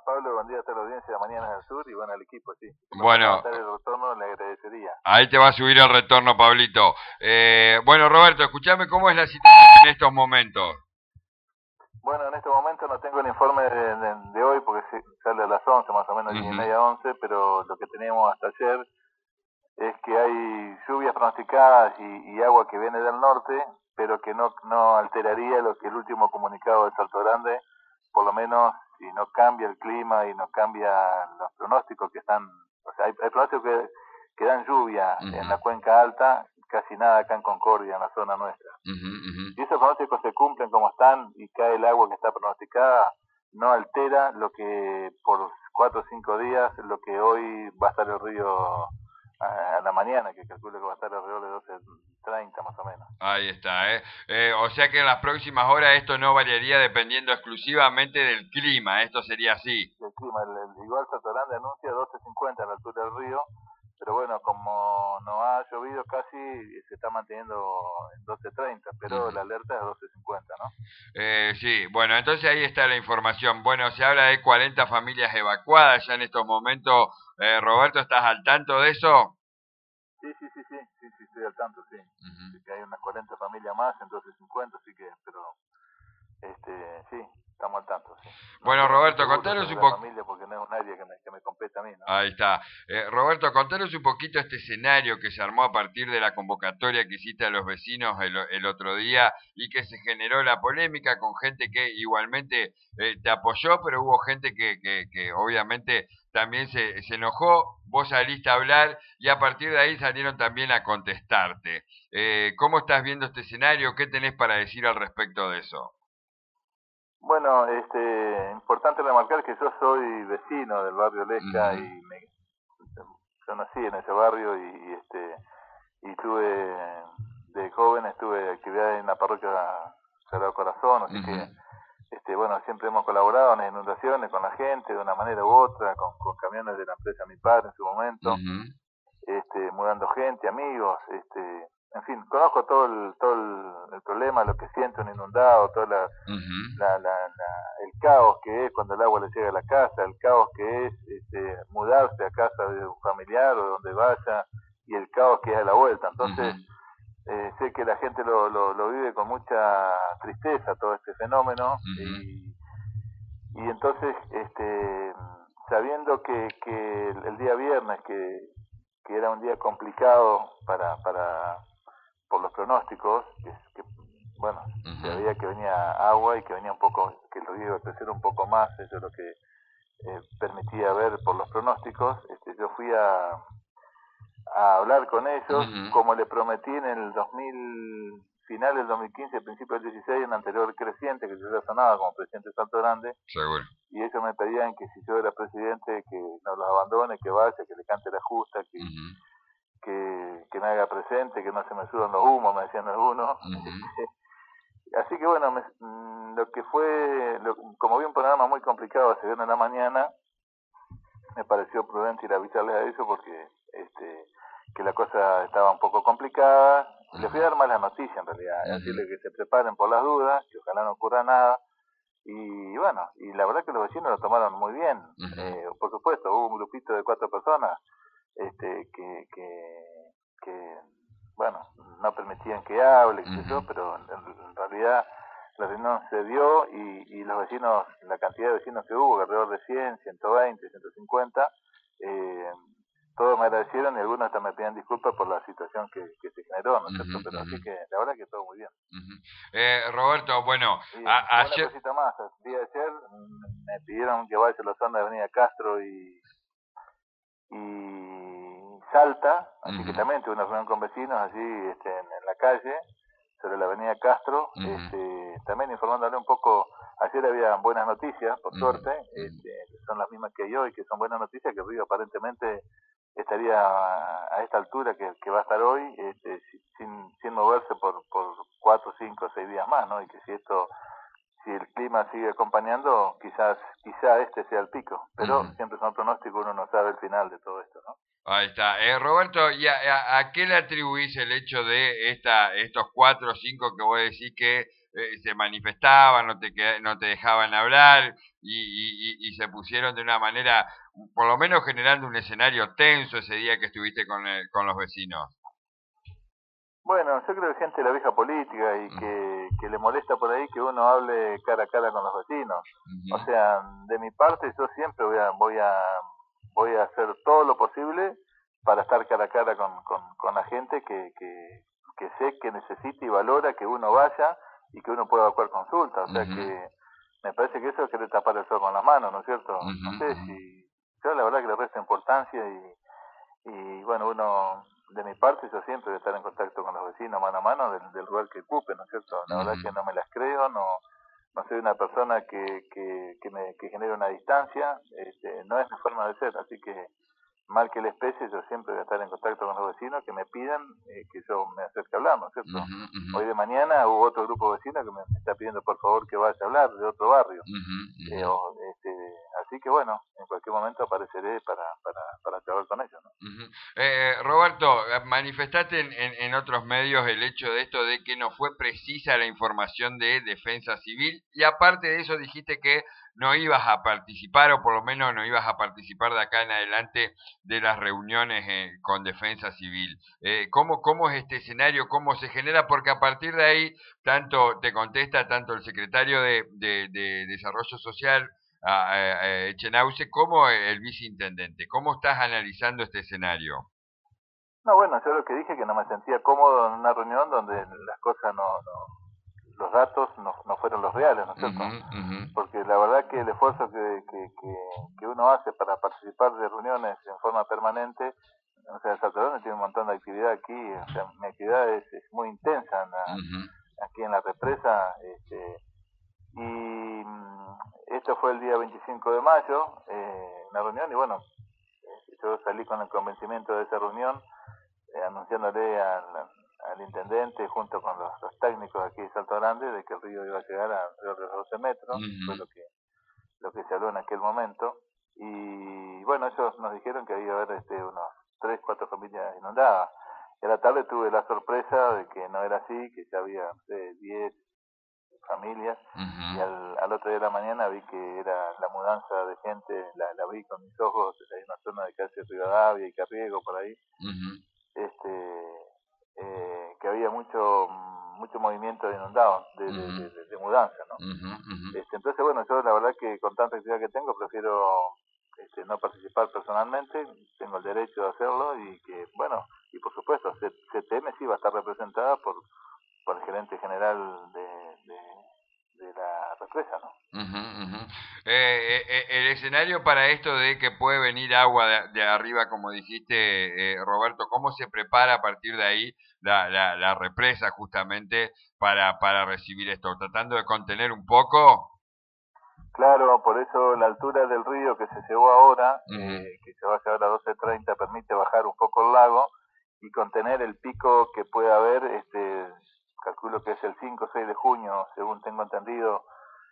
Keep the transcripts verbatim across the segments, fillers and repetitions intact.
Pablo, buen día a toda la audiencia de Mañanas del Sur y bueno, al equipo, sí. Bueno, el retorno le agradecería. Ahí te va a subir el retorno, Pablito. Eh, bueno, Roberto, escúchame cómo es la situación en estos momentos. Bueno, en este momento no tengo el informe de, de, de hoy porque sale a las once, más o menos, diez uh-huh. y media, once, pero lo que teníamos hasta ayer es que hay lluvias pronosticadas y, y agua que viene del norte, pero que no, no alteraría lo que el último comunicado de Salto Grande, por lo menos si no cambia el clima y no cambia los pronósticos que están, o sea, hay, hay pronósticos que, que dan lluvia uh-huh. en la cuenca alta, casi nada acá en Concordia, en la zona nuestra. Uh-huh, uh-huh. Si esos pronósticos se cumplen como están y cae el agua que está pronosticada, no altera lo que por cuatro o cinco días, lo que hoy va a estar el río a la mañana, que calculo que va a estar alrededor de doce treinta más o menos. Ahí está, ¿eh? Eh, o sea que en las próximas horas esto no variaría dependiendo exclusivamente del clima, esto sería así. El clima, el, el, igual Salto Grande anuncia doce cincuenta a la altura del río, pero bueno, como no ha llovido casi, se está manteniendo en doce treinta, pero uh-huh. la alerta es doce cincuenta, ¿no? Eh, sí, bueno, entonces ahí está la información. Bueno, se habla de cuarenta familias evacuadas ya en estos momentos. Eh, Roberto, ¿estás al tanto de eso? Sí, sí, sí, sí, sí, sí, estoy al tanto, sí. Uh-huh. Sí que hay unas cuarenta familias más en doce cincuenta, así que, pero, este, sí, estamos al tanto, sí. No bueno, Roberto, contanos un poco. Porque no es un área que me, que me compete a mí, ¿no? Ahí está. Eh, Roberto, contanos un poquito este escenario que se armó a partir de la convocatoria que hiciste a los vecinos el, el otro día y que se generó la polémica con gente que igualmente eh, te apoyó, pero hubo gente que, que, que obviamente también se, se enojó. Vos saliste a hablar y a partir de ahí salieron también a contestarte. Eh, ¿Cómo estás viendo este escenario? ¿Qué tenés para decir al respecto de eso? Bueno, este, importante remarcar que yo soy vecino del barrio Lesca uh-huh. y me, yo nací en ese barrio y, y este y tuve de joven estuve de actividad en la parroquia Sagrado Corazón, así uh-huh. que este bueno siempre hemos colaborado en las inundaciones con la gente de una manera u otra, con, con camiones de la empresa Mi Padre en su momento, uh-huh. este mudando gente, amigos, este en fin, conozco todo el todo el, el problema, lo que siente un inundado, toda la, uh-huh. la, la, la el caos que es cuando el agua le llega a la casa, el caos que es este, mudarse a casa de un familiar o de donde vaya y el caos que es a la vuelta. Entonces, uh-huh. eh, sé que la gente lo, lo, lo vive con mucha tristeza todo este fenómeno uh-huh. y, y entonces, este sabiendo que, que el, el día viernes, que, que era un día complicado para para por los pronósticos, que, que bueno, uh-huh. se veía que venía agua y que venía un poco, que el río iba a crecer un poco más, eso es lo que eh, permitía ver por los pronósticos. Este, yo fui a, a hablar con ellos, uh-huh. como le prometí en el dos mil, final del dos mil quince, principio del dieciséis, un anterior creciente, que yo ya sonaba como presidente de Salto Grande. Seguro. Y ellos me pedían que si yo era presidente, que no los abandone, que vaya, que le cante la justa, que... Uh-huh. Que, que me haga presente, que no se me suban los humos, me decían algunos. Uh-huh. Así que bueno, me, lo que fue, lo, como vi un programa muy complicado hace viernes en la mañana, me pareció prudente ir a avisarles a eso porque este que la cosa estaba un poco complicada. Uh-huh. Les fui a dar malas noticias en realidad, uh-huh. decirles que se preparen por las dudas, que ojalá no ocurra nada. Y bueno, y la verdad que los vecinos lo tomaron muy bien. Uh-huh. Eh, por supuesto, hubo un grupito de cuatro personas este que, que que bueno no permitían que hable, uh-huh. yo, pero en, en realidad la reunión se dio y, y los vecinos, la cantidad de vecinos que hubo, alrededor de cien, ciento veinte, ciento cincuenta, eh, todos me agradecieron y algunos hasta me pedían disculpas por la situación que, que se generó, ¿no es cierto? Uh-huh, pero uh-huh. así que la verdad que todo muy bien. Uh-huh. eh, Roberto, bueno, y, a, ayer... una cosita más, el día de ayer me pidieron que vaya a la zona de Avenida Castro y y Salta, así uh-huh. que también tuve una reunión con vecinos allí este, en, en la calle, sobre la avenida Castro, uh-huh. este, también informándole un poco. Ayer había buenas noticias, por uh-huh. suerte, este, son las mismas que hay hoy, que son buenas noticias, que el río aparentemente estaría a, a esta altura que, que va a estar hoy, este, sin, sin moverse por, por cuatro, cinco, seis días más, ¿no? Y que si esto, si el clima sigue acompañando, quizás quizá este sea el pico, pero uh-huh. siempre son pronósticos, uno no sabe el final de todo esto, ¿no? Ahí está. Eh, Roberto, ¿y a, a, a qué le atribuís el hecho de esta estos cuatro o cinco que vos decís que eh, se manifestaban, no te, no te dejaban hablar y, y, y se pusieron de una manera, por lo menos generando un escenario tenso ese día que estuviste con, el, con los vecinos. Bueno, yo creo que gente de la vieja política y que, que le molesta por ahí que uno hable cara a cara con los vecinos. Uh-huh. O sea, de mi parte yo siempre voy a voy a voy a hacer todo lo posible para estar cara a cara con, con, con la gente que, que, que sé que necesita y valora que uno vaya y que uno pueda evacuar consultas. O sea uh-huh. que me parece que eso es querer tapar el sol con las manos, ¿no es cierto? Uh-huh. No sé si yo la verdad que le resto importancia y, y bueno, uno... De mi parte, yo siempre voy a estar en contacto con los vecinos mano a mano del, del lugar que ocupe, ¿no es cierto? La uh-huh. verdad que no me las creo, no no soy una persona que que, que me que genere una distancia, este, no es mi forma de ser, así que mal que les pese, yo siempre voy a estar en contacto con los vecinos que me pidan eh, que yo me acerque a hablar, ¿no es cierto? Uh-huh, uh-huh. Hoy de mañana hubo otro grupo de vecinos que me, me está pidiendo por favor que vaya a hablar de otro barrio. Uh-huh, uh-huh. Eh, o, este, así que bueno, en cualquier momento apareceré para para para charlar con ellos, ¿no? Uh-huh. eh, Roberto, manifestaste en, en, en otros medios el hecho de esto de que no fue precisa la información de Defensa Civil y aparte de eso dijiste que no ibas a participar o por lo menos no ibas a participar de acá en adelante de las reuniones eh, con Defensa Civil. Eh, ¿cómo, ¿Cómo es este escenario? ¿Cómo se genera? Porque a partir de ahí tanto te contesta tanto el secretario de, de, de Desarrollo Social, a, a, a Echenauce, como el viceintendente. ¿Cómo estás analizando este escenario? No, bueno, yo lo que dije que no me sentía cómodo en una reunión donde las cosas no... no los datos no, no fueron los reales, ¿no es cierto? Uh-huh, uh-huh. Porque la verdad que el esfuerzo que, que, que, que uno hace para participar de reuniones en forma permanente, o sea, Saltadón tiene un montón de actividad aquí, o sea, mi actividad es, es muy intensa en la, uh-huh. aquí en la represa, este, y esto fue el día veinticinco de mayo, eh, una reunión, y bueno, yo salí con el convencimiento de esa reunión, eh, anunciándole al al intendente junto con los, los técnicos aquí de Salto Grande de que el río iba a llegar a alrededor de los doce metros, uh-huh. fue lo que lo que se habló en aquel momento, y bueno, ellos nos dijeron que había haber este, unos tres, cuatro familias inundadas, y a la tarde tuve la sorpresa de que no era así, que ya había no sé, diez familias, uh-huh. y al, al otro día de la mañana vi que era la mudanza de gente, la, la vi con mis ojos, hay una zona de calle Rivadavia y Carriego por ahí, uh-huh. este Eh, que había mucho mucho movimiento de inundados, de, uh-huh. de, de, de mudanza, ¿no? Uh-huh, uh-huh. Este, entonces, bueno, yo la verdad que con tanta actividad que tengo, prefiero este, no participar personalmente, tengo el derecho de hacerlo y que, bueno, y por supuesto, C T M sí va a estar representada por, por el gerente general de, de, de la represa, ¿no? Uh-huh, uh-huh. Eh, eh, el escenario para esto de que puede venir agua de, de arriba, como dijiste, eh, Roberto, ¿cómo se prepara a partir de ahí la, la, la represa justamente para, para recibir esto? ¿Tratando de contener un poco? Claro, por eso la altura del río que se llegó ahora, uh-huh. eh, que se va a llegar a doce treinta, permite bajar un poco el lago y contener el pico que puede haber, este, calculo que es el cinco o seis de junio, según tengo entendido.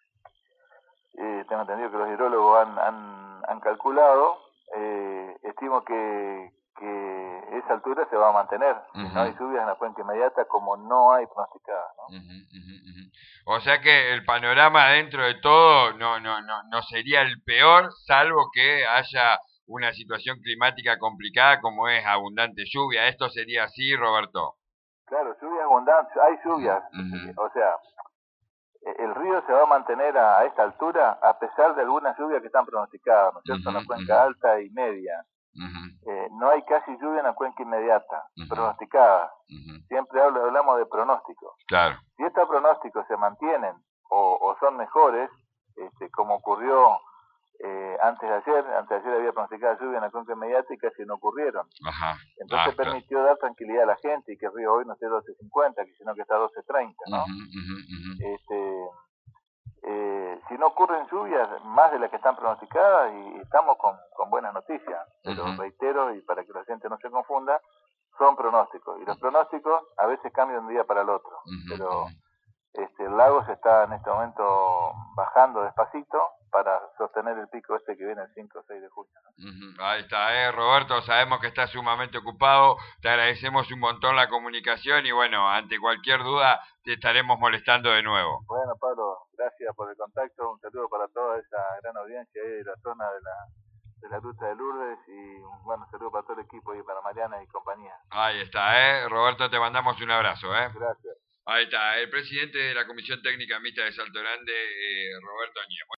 Eh, tengo entendido que los hidrólogos han, han, han calculado, eh, estimo que, que esa altura se va a mantener, uh-huh. si no hay lluvias en la cuenca inmediata como no hay pronosticadas, ¿no? Uh-huh, uh-huh, uh-huh. O sea que el panorama dentro de todo no, no, no, no sería el peor, salvo que haya una situación climática complicada como es abundante lluvia. ¿Esto sería así, Roberto? Claro, lluvias abundantes, hay lluvias, uh-huh. o sea... el río se va a mantener a, a esta altura a pesar de algunas lluvias que están pronosticadas, ¿no es cierto? Uh-huh, en la cuenca uh-huh. alta y media. Uh-huh. Eh, no hay casi lluvia en la cuenca inmediata, uh-huh. pronosticada. Uh-huh. Siempre hablo, hablamos de pronóstico. Claro. Si estos pronósticos se mantienen o, o son mejores, este, como ocurrió eh, antes de ayer, antes de ayer había pronosticada lluvia en la cuenca inmediata y casi no ocurrieron. Ajá. Entonces ah, permitió claro. dar tranquilidad a la gente y que el río hoy no esté doce cincuenta, sino que está doce treinta, ¿no? Uh-huh, uh-huh, uh-huh. Este, eh, si no ocurren lluvias más de las que están pronosticadas, y estamos con, con buenas noticias, pero uh-huh. reitero, y para que la gente no se confunda, son pronósticos, y los pronósticos a veces cambian de un día para el otro, uh-huh. pero este, el lago se está en este momento bajando despacito, para sostener el pico este que viene el cinco o seis de junio, ¿no? Uh-huh. Ahí está, eh, Roberto, sabemos que estás sumamente ocupado, te agradecemos un montón la comunicación y bueno, ante cualquier duda te estaremos molestando de nuevo. Bueno, Pablo, gracias por el contacto, un saludo para toda esa gran audiencia ahí de la zona de la, de la Ruta de Lourdes y bueno, un saludo para todo el equipo y para Mariana y compañía. Ahí está, eh, Roberto, te mandamos un abrazo, eh. Gracias. Ahí está, el presidente de la Comisión Técnica Mixta de Salto Grande, eh, Roberto Añez.